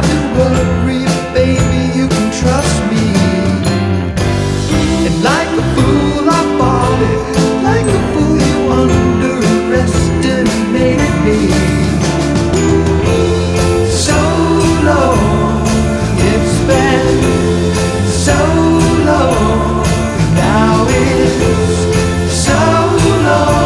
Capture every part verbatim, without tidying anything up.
have to worry, baby, you can trust me. And like a fool I bought it, like a fool you underestimated me. So long, it's been so long, now it's so long.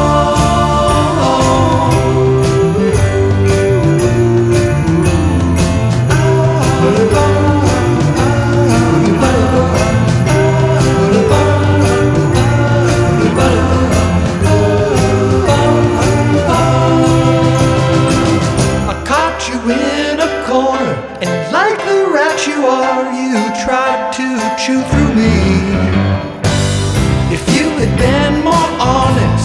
In a corner, and like the rat you are, you tried to chew through me. If you had been more honest,